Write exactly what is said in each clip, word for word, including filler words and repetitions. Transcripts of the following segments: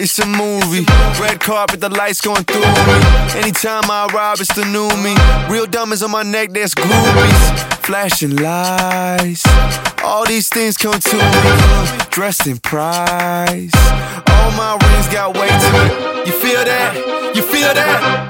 It's a movie. Red carpet, the lights going through me. Anytime I arrive, it's the new me. Real diamonds on my neck, that's groupies. Flashing lights. All these things come to me. Dressed in price. All my rings got weight to it. You feel that? You feel that?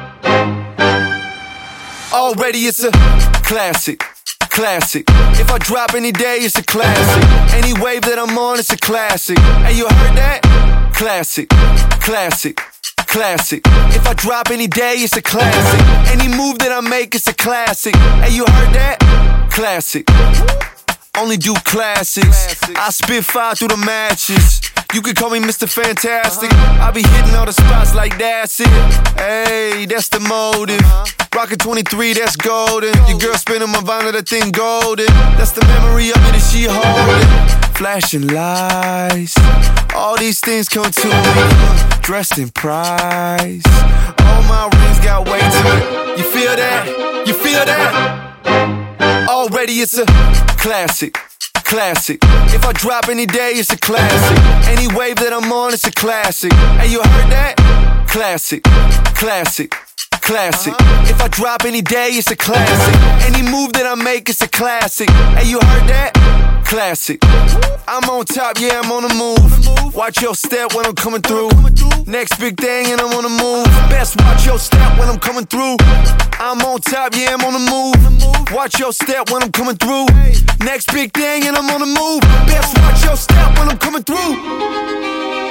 Already it's a classic. Classic. If I drop any day, it's a classic. Any wave that I'm on, it's a classic. Hey, you heard that? Classic. Classic. Classic. If I drop any day, it's a classic. Any move that I make, it's a classic. Hey, you heard that? Classic. Only do classics. I spit fire through the matches. You can call me Mister Fantastic. I be hitting all the spots like that's it. Hey, that's the motive. Rockin' twenty-three, that's golden. Your girl spinning my vinyl, that thing golden. That's the memory of it that she holding. Flashing lights. All these things come to me. Dressed in price. All my rings got weight to it. You feel that? You feel that? Already it's a classic. Classic. If I drop any day, it's a classic. Any wave that I'm on, it's a classic. Hey, you heard that? Classic. Classic. Classic. If I drop any day, it's a classic. Any move that I make, it's a classic. Hey, you heard that? Classic. I'm on top, yeah, I'm on the move. Watch your step when I'm coming through. Next big thing and I'm on the move. Best watch your step when I'm coming through. I'm on top, yeah, I'm on the move. Watch your step when I'm coming through. Next big thing and I'm on the move. Best watch your step when I'm coming through.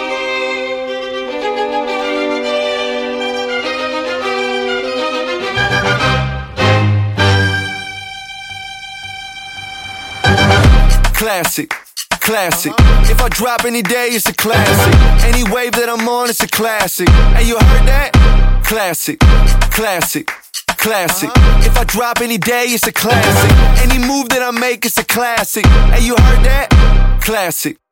Classic, classic. If I drop any day, it's a classic. Any wave that I'm on, it's a classic. Hey, you heard that? Classic, classic, classic. If I drop any day, it's a classic. Any move that I make, it's a classic. Hey, you heard that? Classic.